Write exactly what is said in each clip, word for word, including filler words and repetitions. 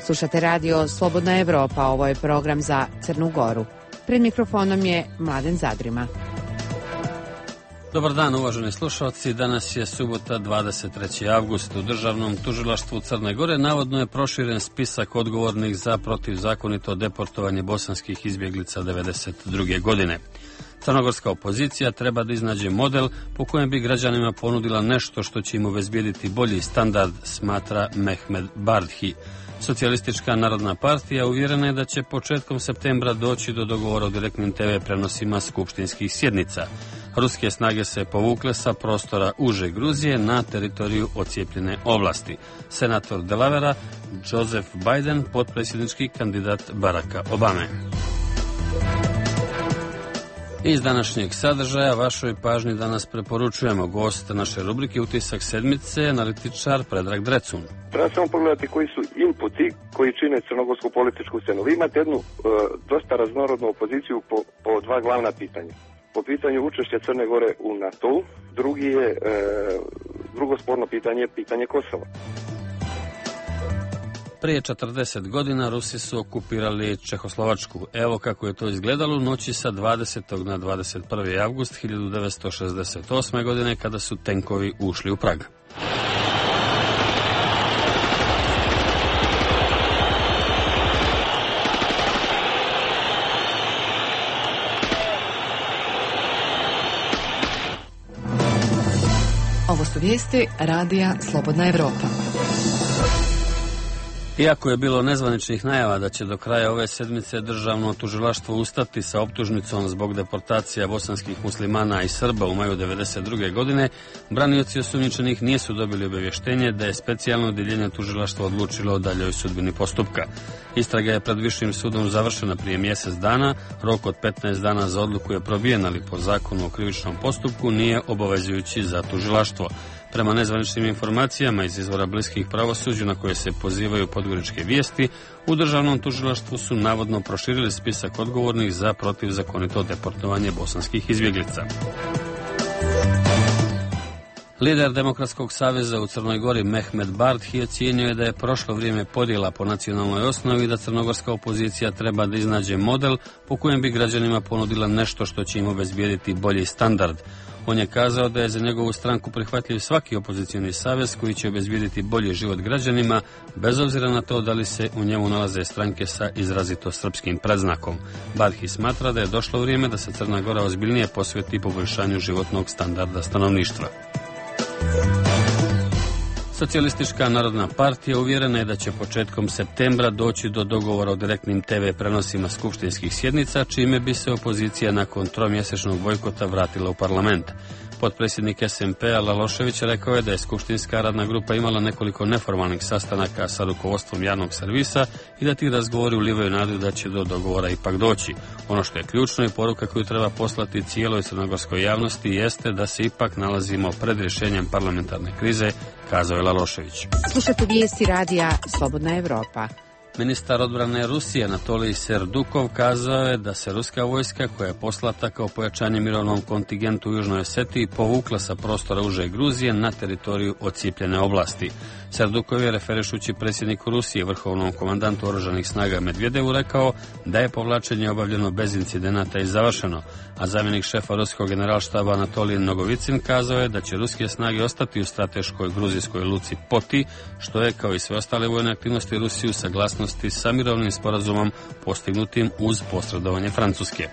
Slušate radio Slobodna Evropa, ovo je program za Crnu Goru. Pred mikrofonom je Mladen Zadrima. Dobar dan, uvaženi slušalci. Danas je subota, dvadeset treći avgust. U Državnom tužilaštvu Crne Gore navodno je proširen spisak odgovornih za protivzakonito deportovanje bosanskih izbjeglica devedeset druge godine. Crnogorska opozicija treba da iznađe model po kojem bi građanima ponudila nešto što će im obezbijediti bolji standard, smatra Mehmed Bardhi. Socijalistička narodna partija uvjerena je da će početkom septembra doći do dogovora o direktnim te ve prenosima skupštinskih sjednica. Ruske snage se povukle sa prostora uže Gruzije na teritoriju ocijepljene oblasti. Senator Delavera, Joseph Biden, potpredsjednički kandidat Baracka Obame. Iz današnjeg sadržaja vašoj pažnji danas preporučujemo gost naše rubrike Utisak sedmice, analitičar Predrag Drecun. Treba samo pogledati koji su inputi koji čine crnogorsku političku scenu. Vi imate jednu e, dosta raznorodnu opoziciju po, po dva glavna pitanja. Po pitanju učešća Crne Gore u NATO-u, drugi je, e, drugo sporno pitanje je pitanje Kosova. Prije četrdeset godina Rusi su okupirali Čehoslovačku. Evo kako je to izgledalo u noći sa dvadesetog na dvadeset prvi avgust hiljadu devetsto šezdeset osme. godine kada su tenkovi ušli u Prag. Ovo su vijesti radija Slobodna Evropa. Iako je bilo nezvaničnih najava da će do kraja ove sedmice državno tužilaštvo ustati sa optužnicom zbog deportacija bosanskih muslimana i Srba u maju devedeset druge. godine, branioci osumnjičenih nisu dobili obavještenje da je specijalno odjeljenje tužilaštva odlučilo o daljoj sudbini postupka. Istraga je pred Višim sudom završena prije mjesec dana, rok od petnaest dana za odluku je probijen, ali po zakonu o krivičnom postupku nije obavezujući za tužilaštvo. Prema nezvaničnim informacijama iz izvora bliskih pravosuđu na koje se pozivaju podgoričke vijesti, u državnom tužilaštvu su navodno proširili spisak odgovornih za protivzakonito deportovanje bosanskih izbjeglica. Lider Demokratskog saveza u Crnoj Gori Mehmed Bardhi ocijenio je da je prošlo vrijeme podjela po nacionalnoj osnovi i da crnogorska opozicija treba da iznađe model po kojem bi građanima ponudila nešto što će im obezbijediti bolji standard. On je kazao da je za njegovu stranku prihvatljiv svaki opozicioni savez koji će obezbijediti bolji život građanima, bez obzira na to da li se u njemu nalaze stranke sa izrazito srpskim predznakom. Bardhi smatra da je došlo vrijeme da se Crna Gora ozbiljnije posveti poboljšanju životnog standarda stanovništva. Socijalistička narodna partija uvjerena je da će početkom septembra doći do dogovora o direktnim te ve prenosima skupštinskih sjednica, čime bi se opozicija nakon tromjesečnog bojkota vratila u parlament. Potpredsjednik es em pe-a Lalošević rekao je da je skupštinska radna grupa imala nekoliko neformalnih sastanaka sa rukovodstvom javnog servisa i da ti razgovori ulivaju nadu da će do dogovora ipak doći. Ono što je ključno i poruka koju treba poslati cijeloj crnogorskoj javnosti jeste da se ipak nalazimo pred rješenjem parlamentarne krize, kazao je Lalošević. Slušate vijesti radija Slobodna Evropa. Ministar odbrane Rusije Anatolij Serdukov kazao je da se ruska vojska koja je poslata kao pojačanje mirovnom kontingentu u Južnoj Osetiji povukla sa prostora uže Gruzije na teritoriju ocijepljene oblasti. Serdukov je, referišući predsjedniku Rusije, vrhovnom komandantu oružanih snaga Medvjedevu, rekao da je povlačenje obavljeno bez incidenata i završeno, a zamjenik šefa ruskog generalštaba Anatolij Nogovicin kazao je da će ruske snage ostati u strateškoj gruzijskoj luci Poti, što je, kao i sve ostale vojne aktivnosti Rusije, u saglasnosti sa mirovnim sporazumom postignutim uz posredovanje Francuske.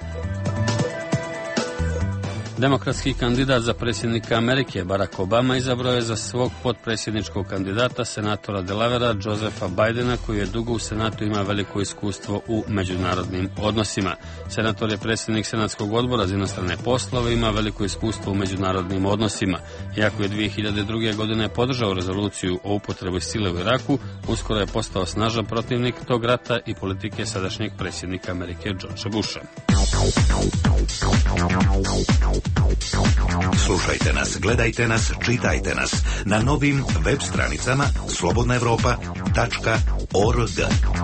Demokratski kandidat za predsjednika Amerike Barack Obama izabrao je za svog potpredsjedničkog kandidata senatora Delavera Josepha Bidena, koji je dugo u Senatu ima veliko iskustvo u međunarodnim odnosima. Senator je predsjednik Senatskog odbora za inostrane poslove i ima veliko iskustvo u međunarodnim odnosima. Iako je dvije hiljade druge. godine podržao rezoluciju o upotrebi sile u Iraku, uskoro je postao snažan protivnik tog rata i politike sadašnjeg predsjednika Amerike Georgea Busha. Slušajte nas, gledajte nas, čitajte nas na novim web stranicama slobodna evropa tačka org.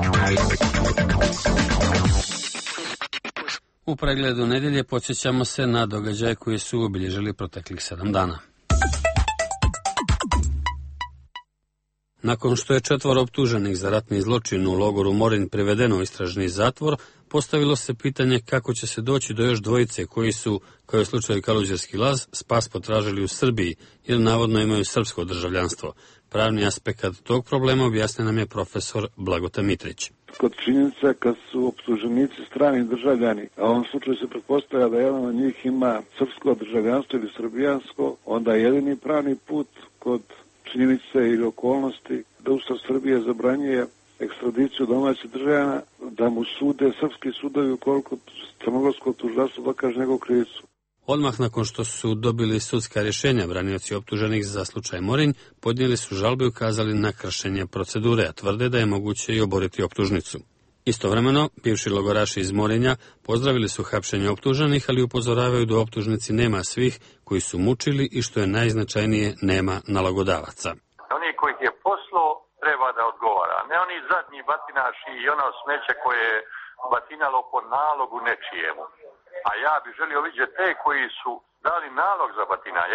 U pregledu nedjelje podsjećamo se na događaje koji su obilježili proteklih sedam dana. Nakon što je četvoro optuženih za ratni zločin u logoru Morin privedeno u istražni zatvor, postavilo se pitanje kako će se doći do još dvojice koji su, kao je u slučaju Kaluđerski laz, spas potražili u Srbiji, jer navodno imaju srpsko državljanstvo. Pravni aspekt tog problema objasnio nam je profesor Blagota Mitrić. Kod činjenica kad su optuženici strani državljani, a u ovom slučaju se pretpostavlja da jedan od njih ima srpsko državljanstvo ili srbijansko, onda jedini pravni put kod činjenice ili okolnosti da Ustav Srbije zabranjuje ekstradiciju domaćih državljana, da mu sude srpski sudovi ukoliko crnogorsko tužilaštvo dokaže njegovu krivicu. Odmah nakon što su dobili sudska rješenja, branioci optuženih za slučaj Morinj podnijeli su žalbe i ukazali na kršenje procedure, a tvrde da je moguće i oboriti optužnicu. Istovremeno, bivši logoraši iz Morinja pozdravili su hapšenje optuženih, ali upozoravaju da u optužnici nema svih koji su mučili i što je najznačajnije, nema nalogodavaca. Oni koji je poslo treba da odgovara, ne oni zadnji batinaši i ono smeće koje je batinalo po nalogu nečijemu. A ja bih želio vidjeti te koji su dali nalog za batinanje.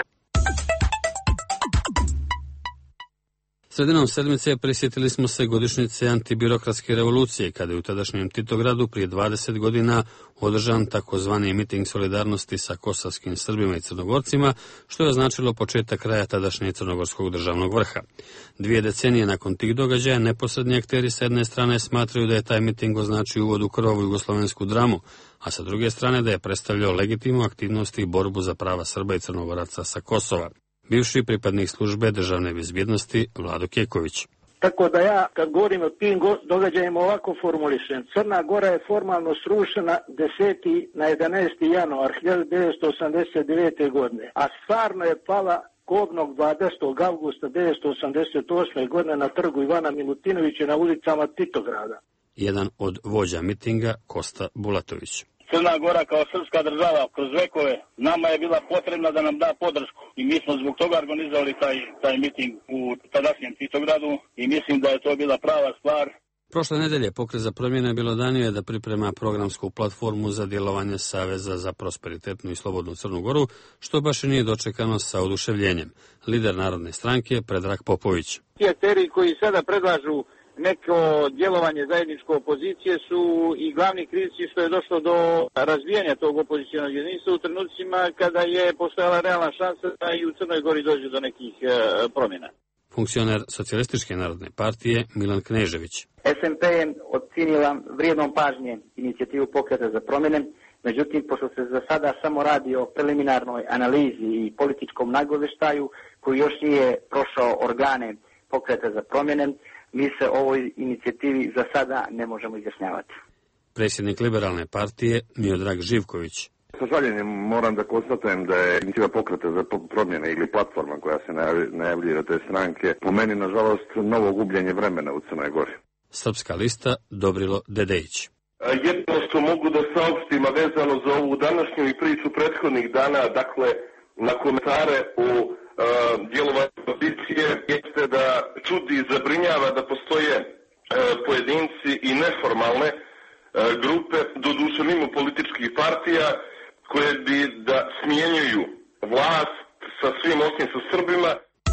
Sredinom sedmice prisjetili smo se godišnjice antibirokratske revolucije, kada je u tadašnjem Titogradu prije dvadeset godina održan takozvani miting solidarnosti sa kosovskim Srbima i Crnogorcima, što je označilo početak kraja tadašnje Crnogorskog državnog vrha. Dvije decenije nakon tih događaja, neposredni akteri sa jedne strane smatraju da je taj miting označio uvod u krvavu jugoslovensku dramu, a sa druge strane da je predstavljao legitimnu aktivnost i borbu za prava Srba i Crnogoraca sa Kosova. Bivši pripadnik službe državne bezbjednosti Vlado Keković. Tako da ja, kad govorim o tim događajima, ovako formulišem. Crna Gora je formalno srušena deseti na jedanaesti januar hiljadu devetsto osamdeset devete. godine, a stvarno je pala kobnog dvadesetog avgusta devetsto osamdeset osme. godine na trgu Ivana Milutinovića na ulicama Titograda. Jedan od vođa mitinga, Kosta Bulatović. Crna Gora kao srpska država kroz vekove nama je bila potrebna da nam da podršku i mi smo zbog toga organizovali taj, taj miting u tadašnjem Titogradu i mislim da je to bila prava stvar. Prošle nedelje Pokret za promjene Bjelodanijo je da priprema programsku platformu za djelovanje Saveza za prosperitetnu i slobodnu Crnu Goru, što baš i nije dočekano sa oduševljenjem. Lider Narodne stranke Predrag Popović. Ti akteri koji sada predlažu neko djelovanje zajedničke opozicije su i glavni krivci što je došlo do razvijanja tog opozicionog jedinstva u trenucima kada je postojala realna šansa da i u Crnoj Gori dođe do nekih e, promjena. Funkcioner Socijalističke narodne partije Milan Knežević. S M P je ocenila vrijednom pažnje inicijativu Pokreta za promjene, međutim, pošto se za sada samo radi o preliminarnoj analizi i političkom nagoveštaju koji još nije prošao organe Pokreta za promjene, mi se ovoj inicijativi za sada ne možemo izjašnjavati. Predsjednik Liberalne partije Miodrag Živković. Sa žaljenjem moram da konstatujem da je inicijativa Pokreta za promjene ili platforma koja se najavljuje te stranke po meni, nažalost, novo gubljenje vremena u Crnoj Gori. Srpska lista Dobrilo Dedejić. Jedno što mogu da saopštim vezano za ovu današnju i priču prethodnih dana, dakle, na komentare o uh, djelovanju opozicije, jeste da čudi i zabrinjava da postoje uh, pojedinci i neformalne uh, grupe, doduše mimo političkih partija, koje bi da smjenjuju vlast sa svim osim sa Srbima.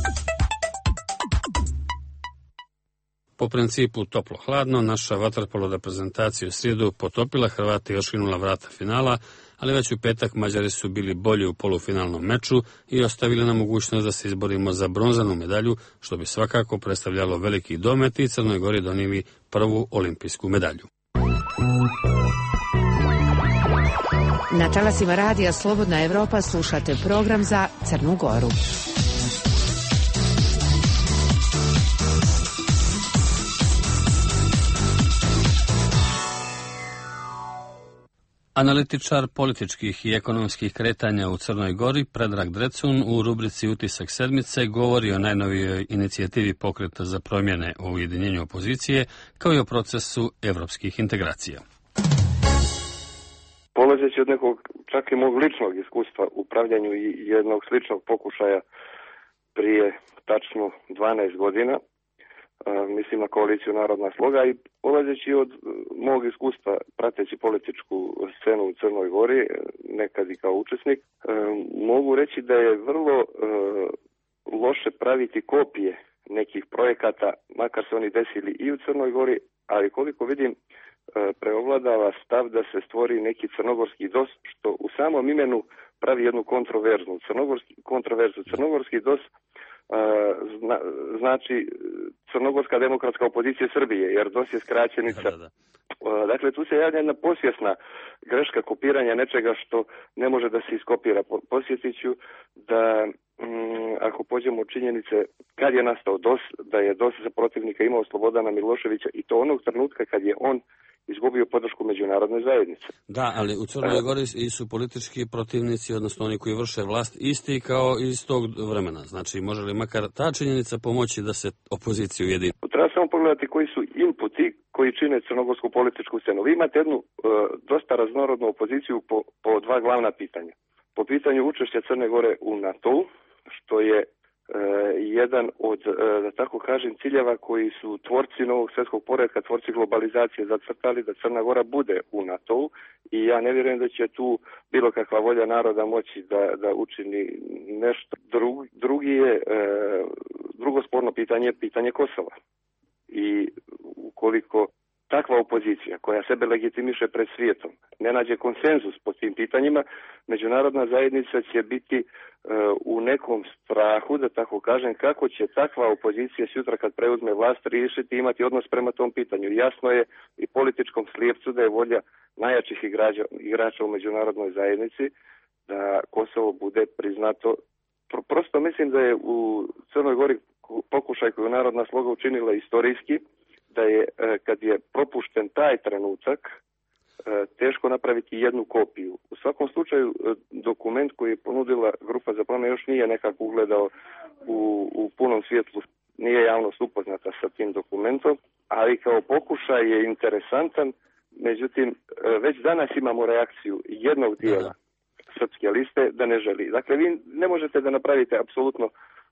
Po principu toplo-hladno, naša vaterpolo reprezentacija u srijedu potopila Hrvate i oškinula vrata finala, ali već u petak Mađari su bili bolji u polufinalnom meču i ostavili nam mogućnost da se izborimo za bronzanu medalju, što bi svakako predstavljalo veliki domet i Crnoj Gori donijeli prvu olimpijsku medalju. Na talasima radija Slobodna Evropa slušate program za Crnu Goru. Analitičar političkih i ekonomskih kretanja u Crnoj Gori, Predrag Drecun, u rubrici Utisak sedmice govori o najnovijoj inicijativi Pokreta za promjene o ujedinjenju opozicije, kao i o procesu evropskih integracija. Polazeći od nekog čak i mog ličnog iskustva u upravljanju i jednog sličnog pokušaja prije tačno dvanaest godina, mislim na koaliciju Narodna sloga, i polazeći od mog iskustva prateći političku scenu u Crnoj Gori, nekad i kao učesnik, mogu reći da je vrlo loše praviti kopije nekih projekata, makar se oni desili i u Crnoj Gori, ali koliko vidim preovladava stav da se stvori neki crnogorski dos, što u samom imenu pravi jednu kontroverznu. Crnogorski, kontroverzu. Crnogorski dos Zna, znači Crnogorska demokratska opozicija Srbije, jer dos je skraćenica. Da, da, da. Dakle, tu se javlja jedna posvjesna greška kopiranja nečega što ne može da se iskopira. Posjetit ću da mm, ako pođemo u činjenice kad je nastao dos, da je dos za protivnika imao Slobodana Miloševića i to onog trenutka kad je on izgubio podršku međunarodne zajednice. Da, ali u Crnoj Gori su politički protivnici, odnosno oni koji vrše vlast, isti kao iz tog vremena. Znači, može li makar ta činjenica pomoći da se opoziciju ujedini? Treba samo pogledati koji su inputi koji čine crnogorsku političku scenu. Vi imate jednu uh, dosta raznorodnu opoziciju po, po dva glavna pitanja. Po pitanju učešća Crne Gore u NATO-u, što je Uh, jedan od, uh, da tako kažem, ciljeva koji su tvorci novog svjetskog poretka, tvorci globalizacije zacrtali da Crna Gora bude u NATO-u i ja ne vjerujem da će tu bilo kakva volja naroda moći da, da učini nešto. Drug, drugi je, uh, drugo sporno pitanje je pitanje Kosova. I ukoliko takva opozicija koja sebe legitimiše pred svijetom ne nađe konsenzus po tim pitanjima, međunarodna zajednica će biti e, u nekom strahu, da tako kažem, kako će takva opozicija sutra kad preuzme vlast riješiti i imati odnos prema tom pitanju. Jasno je i političkom slijepcu da je volja najjačih igrača, igrača u međunarodnoj zajednici da Kosovo bude priznato. Prosto mislim da je u Crnoj Gori pokušaj koju Narodna sloga učinila istorijski, da je, kad je propušten taj trenutak, teško napraviti jednu kopiju. U svakom slučaju, dokument koji je ponudila Grupa za promjenu još nije nekako ugledao u, u punom svjetlu, nije javnost upoznata sa tim dokumentom, ali kao pokušaj je interesantan, međutim, već danas imamo reakciju jednog dijela srpske liste da ne želi. Dakle, vi ne možete da napravite apsolutno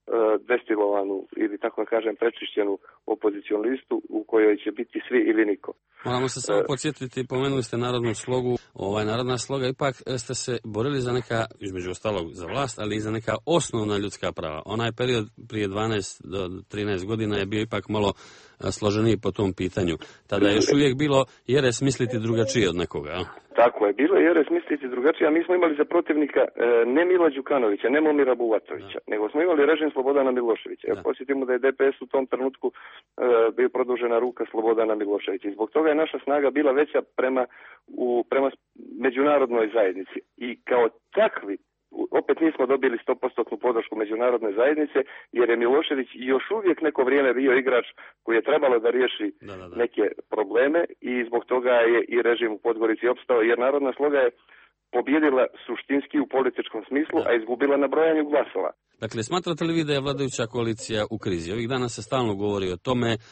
destilovanu ili tako kažem prečišćenu opozicionu listu u kojoj će biti svi ili niko. Moramo se samo podsjetiti, pomenuli ste Narodnu slogu, ovaj Narodna sloga, ipak ste se borili za neka, između ostalog za vlast, ali i za neka osnovna ljudska prava. Onaj period prije dvanaest do trinaest godina je bio ipak malo složeniji po tom pitanju. Tada je još uvijek bilo jeres misliti drugačije od nekoga. Tako je, bilo je jeres misliti drugačije, a mi smo imali za protivnika ne Mila Đukanovića, ne Momira Bulatovića, da. nego smo imali režim Slobodana Miloševića. Ja posjetimo da je D P S u tom trenutku uh, bio produžena ruka Slobodana Miloševića. I zbog toga je naša snaga bila veća prema, u, prema međunarodnoj zajednici. I kao takvi, opet nismo dobili sto posto podršku međunarodne zajednice, jer je Milošević još uvijek neko vrijeme bio igrač koji je trebalo da riješi da, da, da. neke probleme i zbog toga je i režim u Podgorici opstao, jer Narodna sloga je pobjedila suštinski u političkom smislu, da. a izgubila na brojanju glasova. Dakle, smatrate li vi da je vladajuća koalicija u krizi? Ovih dana se stalno govori o tome, e,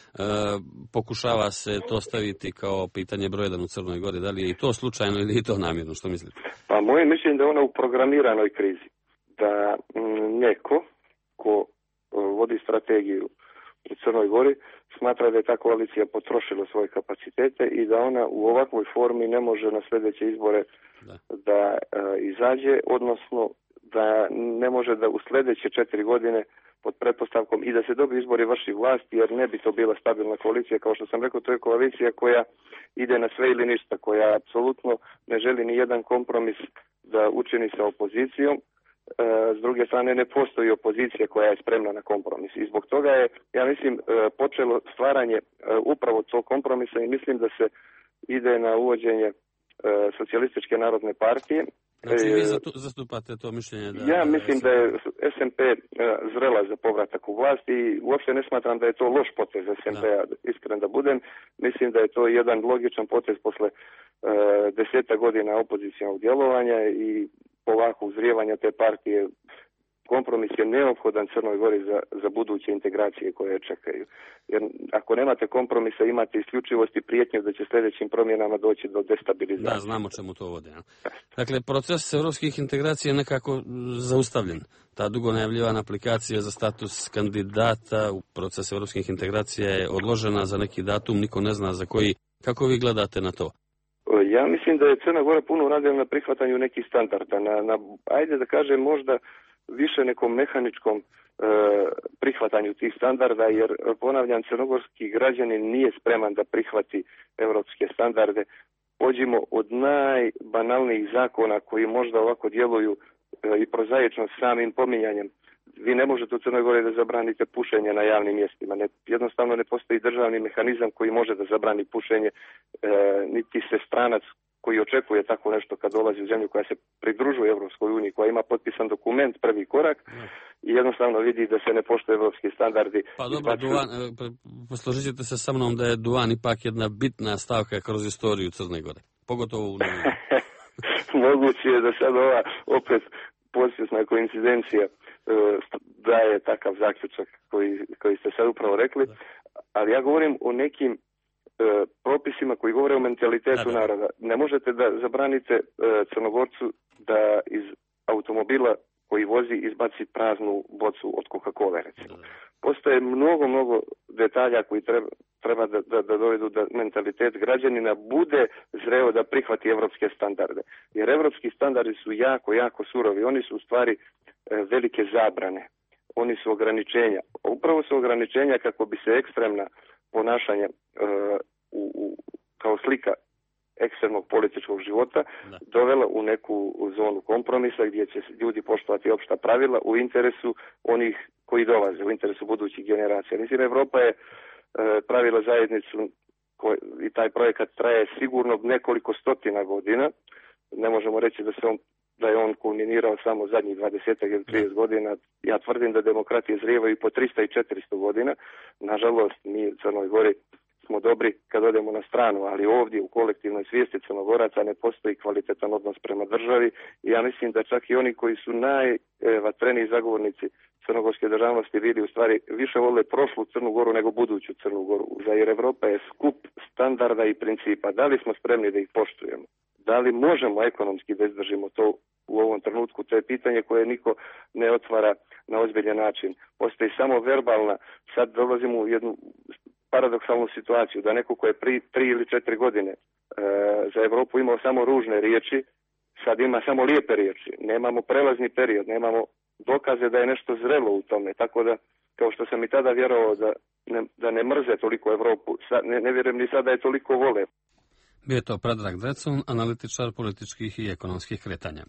pokušava se to staviti kao pitanje broj jedan u Crnoj Gori. Da li je i to slučajno ili je to namjerno? Što mislite? Pa moje mišljenje da je ona u programiranoj krizi. Da m, neko ko vodi strategiju u Crnoj Gori smatra da je ta koalicija potrošila svoje kapacitete i da ona u ovakvoj formi ne može na sljedeće izbore da, da e, izađe, odnosno da ne može da u sljedeće četiri godine pod pretpostavkom i da se dobije izbori vrši vlast, jer ne bi to bila stabilna koalicija. Kao što sam rekao, to je koalicija koja ide na sve ili ništa, koja apsolutno ne želi ni jedan kompromis da učini sa opozicijom. S druge strane, ne postoji opozicija koja je spremna na kompromis. I zbog toga je, ja mislim, počelo stvaranje upravo tog kompromisa i mislim da se ide na uvođenje Socijalističke narodne partije. Znači vi zastupate to mišljenje? Da, ja mislim da je S N P zrela za povratak u vlast i uopšte ne smatram da je to loš potez S N P-a, iskren da budem. Mislim da je to jedan logičan potez posle uh, deseta godina opozicionog djelovanja i polako uzrijevanja te partije. Kompromis je neophodan Crnoj Gori za, za buduće integracije koje čekaju. Jer ako nemate kompromisa, imate isključivost i prijetnju da će sljedećim promjenama doći do destabilizacije. Da, znamo čemu to vode. Ja? Dakle, proces europskih integracija je nekako zaustavljen. Ta dugo najavljivana aplikacija za status kandidata u proces europskih integracija je odložena za neki datum, niko ne zna za koji. Kako vi gledate na to? Ja mislim da je Crna Gora puno radila na prihvatanju nekih standarda. Na, na, ajde da kažem možda više nekom mehaničkom prihvatanju tih standarda, jer ponavljam, crnogorski građanin nije spreman da prihvati europske standarde. Pođimo od najbanalnijih zakona koji možda ovako djeluju i prozaično samim pominjanjem. Vi ne možete u Crnoj Gori da zabranite pušenje na javnim mjestima. Ne, jednostavno ne postoji državni mehanizam koji može da zabrani pušenje, e, niti se stranac koji očekuje tako nešto kad dolazi u zemlju koja se pridružuje Evropskoj uniji, koja ima potpisan dokument, prvi korak, i jednostavno vidi da se ne poštuje evropski standardi. Pa dobro, duvan, posložit ćete se sa mnom da je duvan ipak jedna bitna stavka kroz istoriju Crne Gore, pogotovo u Moguće je da sad ova opet podsvjesna koincidencija daje takav zaključak koji, koji ste sad upravo rekli, ali ja govorim o nekim e, propisima koji govore o mentalitetu da, da. naroda. Ne možete da zabranite e, Crnogorcu da iz automobila koji vozi izbaci praznu bocu od Coca-Cola, recimo. Da, da. Postoje mnogo, mnogo detalja koji treba, treba da, da, da dovedu da mentalitet građanina bude zreo da prihvati evropske standarde. Jer evropski standardi su jako, jako surovi. Oni su u stvari e, velike zabrane. Oni su ograničenja. Upravo su ograničenja kako bi se ekstremna ponašanja e, u, u, kao slika ekstremnog političkog života da. dovela u neku zonu kompromisa gdje će ljudi poštovati opšta pravila u interesu onih koji dolaze, u interesu budućih generacija. Mislim, Evropa je e, pravila zajednicu koj, i taj projekat traje sigurno nekoliko stotina godina. Ne možemo reći da se on da je on kulminirao samo zadnjih dvadeset ili trideset godina. Ja tvrdim da demokratije zrijevaju po trista i četiristo godina. Nažalost, mi u Crnoj Gori smo dobri kad odemo na stranu, ali ovdje u kolektivnoj svijesti Crnogoraca ne postoji kvalitetan odnos prema državi i ja mislim da čak i oni koji su najvatreniji zagovornici crnogorske državnosti bili u stvari više vole prošlu Crnu Goru nego buduću Crnu Goru. Jer Evropa je skup standarda i principa. Da li smo spremni da ih poštujemo? Da li možemo ekonomski da izdržimo to u ovom trenutku? To je pitanje koje niko ne otvara na ozbiljan način. Postoji samo verbalna. Sad dolazimo u jednu paradoksalnu situaciju da neko ko je pri tri ili četiri godine e, za Evropu imao samo ružne riječi, sad ima samo lijepe riječi. Nemamo prelazni period, nemamo dokaze da je nešto zrelo u tome. Tako da, kao što sam i tada vjerovao da ne, da ne mrze toliko Evropu, sad, ne, ne vjerujem ni sada da je toliko vole. Bio je to Predrag Drecun, analitičar političkih i ekonomskih kretanja.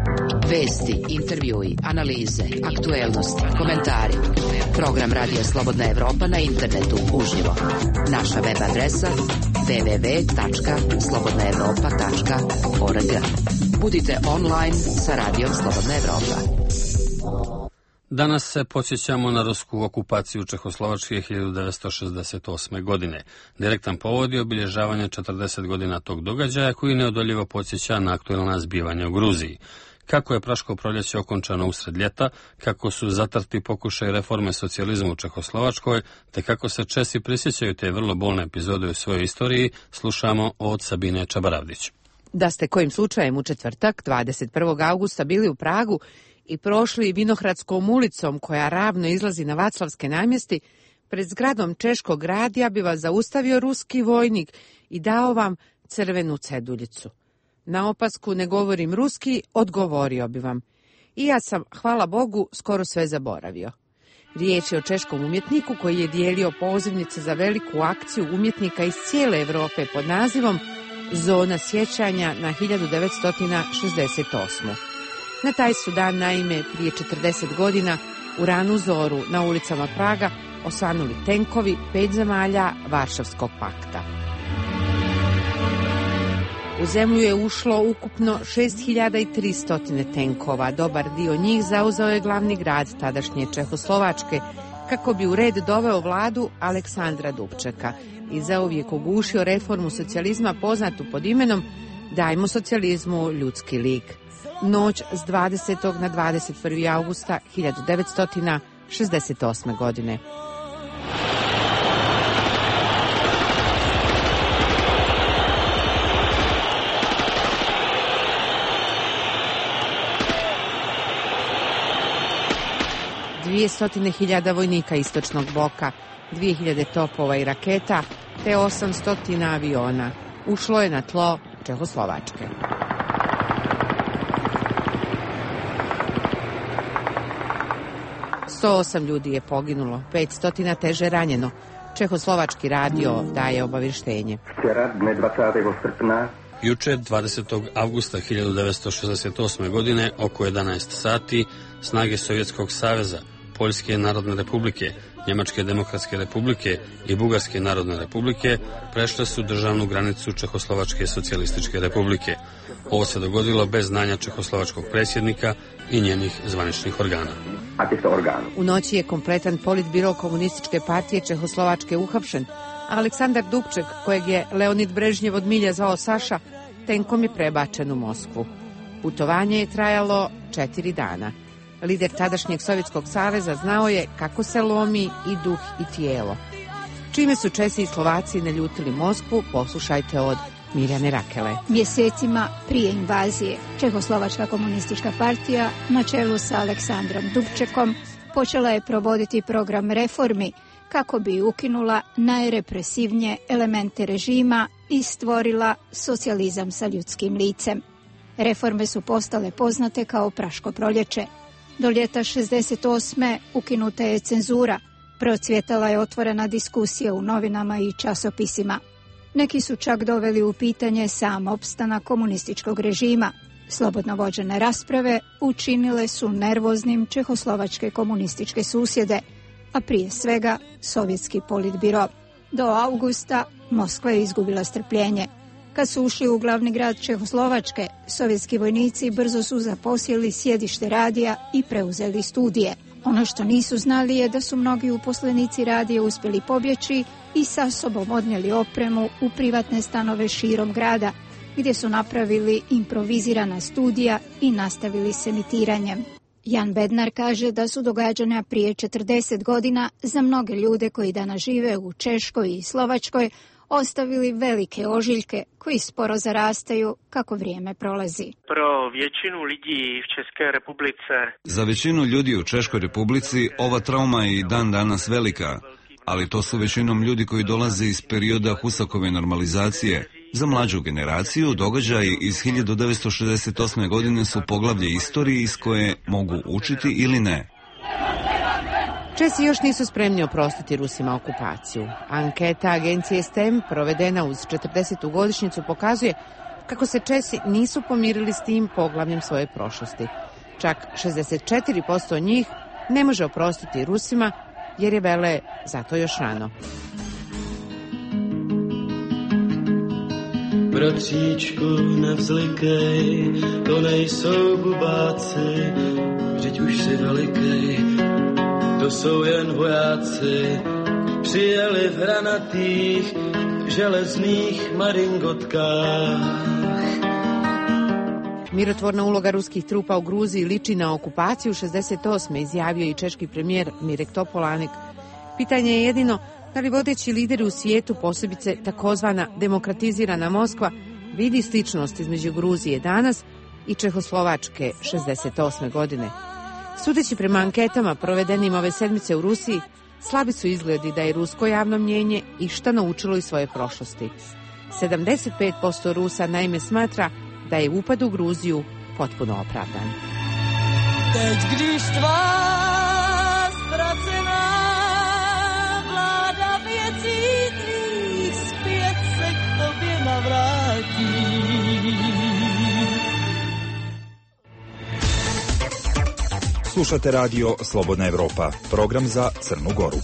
Vesti, intervjui, analize, aktuelnosti, komentari. Program Radio Slobodna Evropa na internetu uživo. Naša web adresa w w w tačka slobodna evropa tačka org. Budite online sa Radijom Slobodna Evropa. Danas se podsjećamo na rusku okupaciju Čehoslovačke hiljadu devetsto šezdeset osme. godine. Direktan povod je obilježavanje četrdeset godina tog događaja koji neodoljivo podsjeća na aktuelna zbivanja u Gruziji. Kako je Praško proljeće okončano usred ljeta, kako su zatrti pokušaj reforme socijalizma u Čehoslovačkoj, te kako se Česi prisjećaju te vrlo bolne epizode u svojoj istoriji, slušamo od Sabine Čabaravdić. Da ste kojim slučajem u četvrtak, dvadeset prvog augusta, bili u Pragu i prošli Vinohradskom ulicom koja ravno izlazi na Vaclavske namjesti, pred zgradom Češkog radija bi vas zaustavio ruski vojnik i dao vam crvenu ceduljicu. Na opasku ne govorim ruski, odgovorio bi vam. I ja sam, hvala Bogu, skoro sve zaboravio. Riječ je o češkom umjetniku koji je dijelio pozivnice za veliku akciju umjetnika iz cijele Europe pod nazivom Zona sjećanja na hiljadu devetsto šezdeset osmu. Na taj su dan, naime, prije četrdeset godina u ranu zoru na ulicama Praga osvanuli tenkovi pet zemalja Varšavskog pakta. U zemlju je ušlo ukupno šest hiljada tristo tenkova. Dobar dio njih zauzeo je glavni grad tadašnje Čehoslovačke, kako bi u red doveo vladu Aleksandra Dubčeka i zauvijek ugušio reformu socijalizma poznatu pod imenom Dajmo socijalizmu ljudski lik. Noć s dvadesetog na dvadeset prvi augusta hiljadu devetsto šezdeset osme. godine. Dvije stotine hiljada vojnika istočnog bloka, dvije hiljade topova i raketa, te osamsto aviona ušlo je na tlo Čehoslovačke. sto osam ljudi je poginulo, petsto teže ranjeno. Čehoslovački radio daje obavještenje. Juče, dvadesetog avgusta hiljadu devetsto šezdeset osme. godine, oko jedanaest sati, snage Sovjetskog saveza, Poljske narodne republike, Njemačke demokratske republike i Bugarske narodne republike prešle su državnu granicu Čehoslovačke socijalističke republike. Ovo se dogodilo bez znanja čehoslovačkog predsjednika i njenih zvaničnih organa. U noći je kompletan politbiro komunističke partije Čehoslovačke uhapšen, a Aleksandar Dubček, kojeg je Leonid Brežnjev od milja zvao Saša, tenkom je prebačen u Moskvu. Putovanje je trajalo četiri dana. Lider tadašnjeg Sovjetskog saveza znao je kako se lomi i duh i tijelo. Čime su Česi i Slovaci naljutili Moskvu, poslušajte od Mirjane Rakele. Mjesecima prije invazije Čehoslovačka komunistička partija na čelu sa Aleksandrom Dubčekom počela je provoditi program reformi kako bi ukinula najrepresivnije elemente režima i stvorila socijalizam sa ljudskim licem. Reforme su postale poznate kao Praško proljeće. Do ljeta šezdeset osme ukinuta je cenzura, procvjetala je otvorena diskusija u novinama i časopisima. Neki su čak doveli u pitanje sam opstanak komunističkog režima. Slobodno vođene rasprave učinile su nervoznim čehoslovačke komunističke susjede, a prije svega sovjetski politbiro. Do avgusta Moskva je izgubila strpljenje. Kad su ušli u glavni grad Čehoslovačke, sovjetski vojnici brzo su zaposjeli sjedište radija i preuzeli studije. Ono što nisu znali je da su mnogi uposlenici radija uspjeli pobjeći i sa sobom odnijeli opremu u privatne stanove širom grada, gdje su napravili improvizirana studija i nastavili s emitiranjem. Jan Bednar kaže da su događanja prije četrdeset godina za mnoge ljude koji danas žive u Češkoj i Slovačkoj ostavili velike ožiljke koji sporo zarastaju kako vrijeme prolazi. Pro većinu ljudi u Českoj republice. Za većinu ljudi u Češkoj republici ova trauma je i dan danas velika, ali to su većinom ljudi koji dolaze iz perioda Husakove normalizacije. Za mlađu generaciju događaji iz hiljadu devetsto šezdeset osme. godine su poglavlje istorije iz koje mogu učiti ili ne. Česi još nisu spremni oprostiti Rusima okupaciju. Anketa agencije S T E M provedena uz četrdesetu godišnjicu pokazuje kako se Česi nisu pomirili s tim poglavljem svoje prošlosti. Čak šezdeset četiri posto njih ne može oprostiti Rusima jer je vele zato još rano. Bratříčku, nevzlikej, to nejsou bubáci, vždyť už si velikej, to jsou jen vojáci, přijeli v hranatých, železných maringotkách. Mirotvorna uloga ruskih trupa u Gruziji liči na okupaciju šezdeset osme. izjavio i češki premijer Mirek Topolanek. Pitanje je jedino da li vodeći lideri u svijetu, posebice takozvana demokratizirana Moskva, vidi sličnost između Gruzije danas i Čehoslovačke šezdeset osme. godine. Sudeći prema anketama provedenim ove sedmice u Rusiji, slabi su izgledi da je rusko javno mnjenje išta naučilo iz svoje prošlosti. sedamdeset pet posto Rusa naime smatra da je upad u Gruziju potpuno opravdan. Teď, když tvá ztracená vláda věcí tvých zpět se k tobě navrátí. Slušate radio Slobodna Evropa, program za Crnu Goru.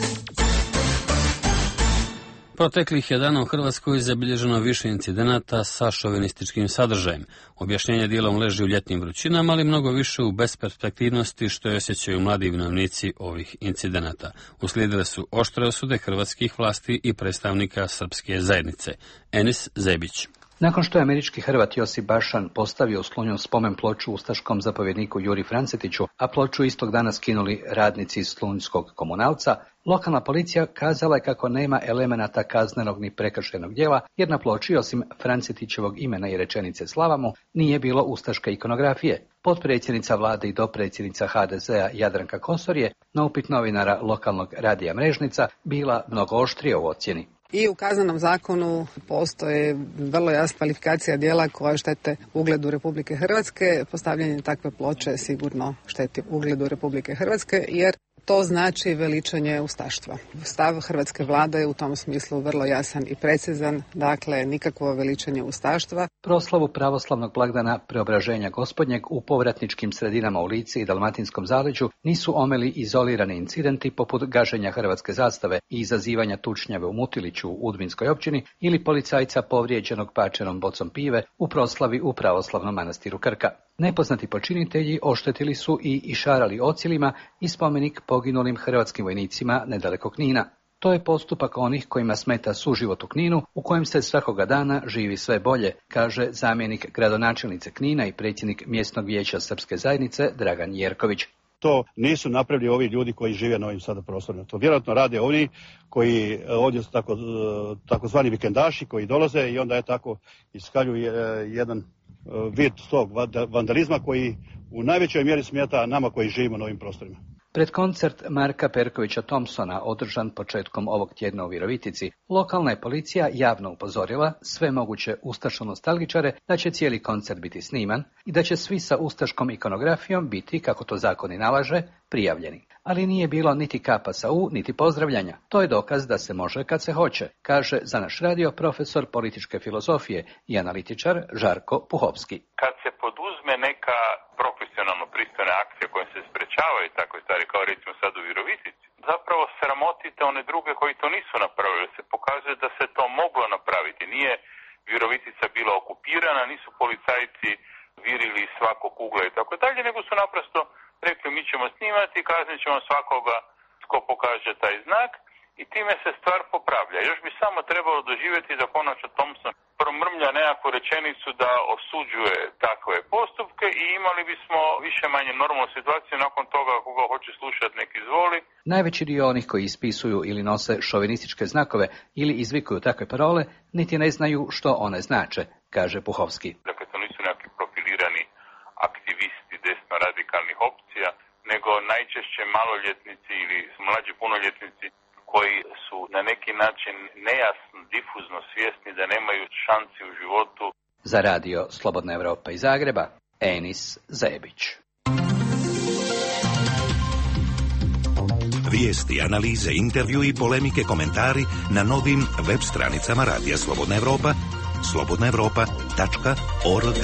Proteklih je dana u Hrvatskoj zabilježeno više incidenata sa šovinističkim sadržajem. Objašnjenje dijelom leži u ljetnim vrućinama, ali mnogo više u besperspektivnosti što je osjećaju mladi vinovnici ovih incidenata. Uslijedile su oštre osude hrvatskih vlasti i predstavnika srpske zajednice. Enis Zebić. Nakon što je američki Hrvat Josip Bašan postavio u Slunju spomen ploču ustaškom zapovjedniku Juri Francetiću, a ploču istog dana skinuli radnici slunjskog komunalca, lokalna policija kazala je kako nema elemenata kaznenog ni prekršajnog djela, jer na ploči osim Francetićevog imena i rečenice Slava mu nije bilo ustaške ikonografije. Potpredsjednica vlade i dopredsjednica H D Z-a Jadranka Kosor je na upit novinara lokalnog radija Mrežnica bila mnogo oštrije u ocjeni. I u kaznenom zakonu postoje vrlo jasna kvalifikacija djela koja štete ugledu Republike Hrvatske. Postavljanje takve ploče sigurno šteti ugledu Republike Hrvatske jer to znači veličanje ustaštva. Stav hrvatske vlade je u tom smislu vrlo jasan i precizan, dakle nikakvo veličanje ustaštva. Proslavu pravoslavnog blagdana Preobraženja Gospodnjeg u povratničkim sredinama u Lici i Dalmatinskom zaleđu nisu omeli izolirani incidenti poput gaženja hrvatske zastave i izazivanja tučnjave u Mutiliću u Udbinskoj općini ili policajca povrijeđenog pačenom bocom pive u proslavi u pravoslavnom manastiru Krka. Nepoznati počinitelji oštetili su i išarali ocilima i spomenik poginulim hrvatskim vojnicima nedaleko Knina. To je postupak onih kojima smeta suživot u Kninu, u kojem se svakoga dana živi sve bolje, kaže zamjenik gradonačelnice Knina i predsjednik mjesnog vijeća srpske zajednice Dragan Jerković. To nisu napravili ovi ljudi koji žive na ovim sada prostorima. To vjerojatno rade oni koji ovdje su tako, takozvani vikendaši koji dolaze i onda je tako iskaljuju jedan vid tog vandalizma koji u najvećoj mjeri smeta nama koji živimo na ovim prostorima. Pred koncert Marka Perkovića Thompsona, održan početkom ovog tjedna u Virovitici, lokalna je policija javno upozorila sve moguće ustašo-nostalgičare da će cijeli koncert biti sniman i da će svi sa ustaškom ikonografijom biti, kako to zakoni nalaže, prijavljeni. Ali nije bilo niti kapa sa u, niti pozdravljanja. To je dokaz da se može kad se hoće, kaže za naš radio profesor političke filozofije i analitičar Žarko Puhovski. Kad se poduzme neka profesionalno pristojna akcija kojom se sprečavaju takve stvari, kao recimo sad u Virovitici, zapravo sramotite one druge koji to nisu napravili. Se pokazuje da se to moglo napraviti. Nije Virovitica bila okupirana, nisu policajci virili svakog ugla i tako dalje, nego su naprosto rekli mi ćemo snimati, kaznit ćemo svakoga tko pokaže taj znak i time se stvar popravlja. Još bi samo trebalo doživjeti da konačno Thompson promrmlja nekakvu rečenicu da osuđuje takve postupke i imali bismo više manje normalnu situaciju. Nakon toga koga hoće slušati nek izvoli. Najveći dio onih koji ispisuju ili nose šovinističke znakove ili izvikuju takve parole niti ne znaju što one znače, kaže Puhovski. Dakle, to nisu neki profilirani aktivisti desno-radikalnih opcija, nego najčešće maloljetnici ili mlađi punoljetnici koji su na neki način nejasno, difuzno svjesni da nemaju šansi u životu. Za radio Slobodna Evropa iz Zagreba, Enis Zebić. Vijesti, analize, intervju i polemike, komentari na novim web stranicama Radija Slobodna Evropa, slobodna evropa tačka org.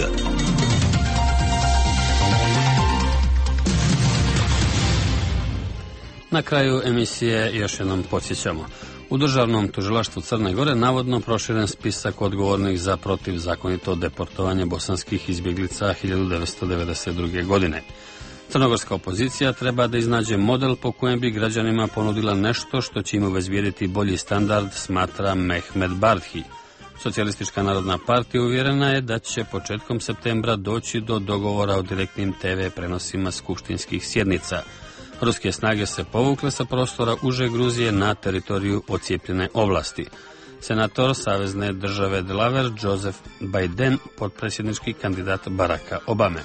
Na kraju emisije još jednom podsjećamo. U Državnom tužilaštvu Crne Gore navodno proširen spisak odgovornih za protivzakonito deportovanje bosanskih izbjeglica hiljadu devetsto devedeset druge. godine. Crnogorska opozicija treba da iznađe model po kojem bi građanima ponudila nešto što će im obezbijediti bolji standard, smatra Mehmed Bardhi. Socijalistička narodna partija uvjerena je da će početkom septembra doći do dogovora o direktnim te ve prenosima skupštinskih sjednica. Ruske snage se povukle sa prostora uže Gruzije na teritoriju ocijepljene oblasti. Senator Savezne države Delaware Joseph Biden, potpredsjednički kandidat Baracka Obame.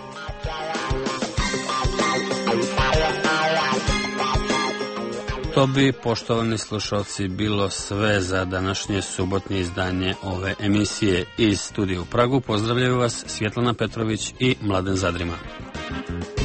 To bi, poštovani slušalci, bilo sve za današnje subotnje izdanje ove emisije. Iz studija u Pragu pozdravljaju vas Svjetlana Petrović i Mladen Zadrima.